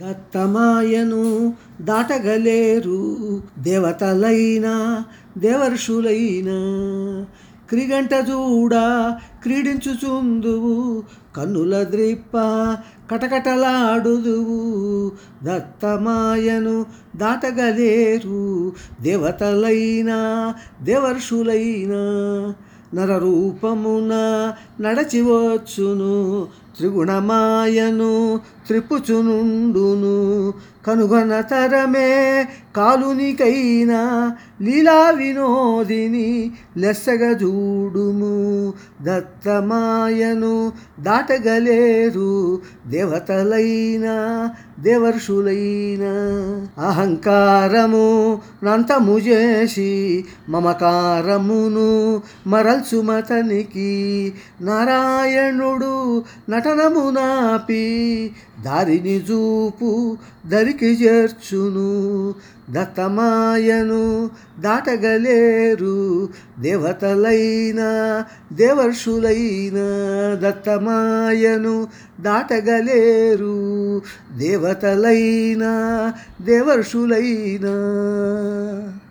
దత్తమాయను దాటగలేరు దేవతలైనా దేవర్షులైనా. క్రిగంట చూడ క్రీడించుచుందువు కన్నుల ద్రిప్ప కటకటలాడుదువు. దత్తమాయను దాటగలేరు దేవతలైనా దేవర్షులైనా. నరరూపమున నడచివచ్చును త్రిగుణమాయను త్రిప్పుచునుండును. కనుగొన తరమే కాలునికైనా లీలా వినోదిని లెస్సగ చూడుము. దత్తమాయను దాటగలేరు దేవతలైనా దేవర్షులైనా. అహంకారము నంతము చేసి మమకారమును మరల్చుమతనికి నారాయణుడు నటనమునాపి దారిని చూపు దరికి చేర్చును. దత్తమాయను దాటగలేరు దేవతలైనా దేవర్షులైనా. దత్తమాయను దాటగలేరు దేవతలైనా దేవర్షులైనా.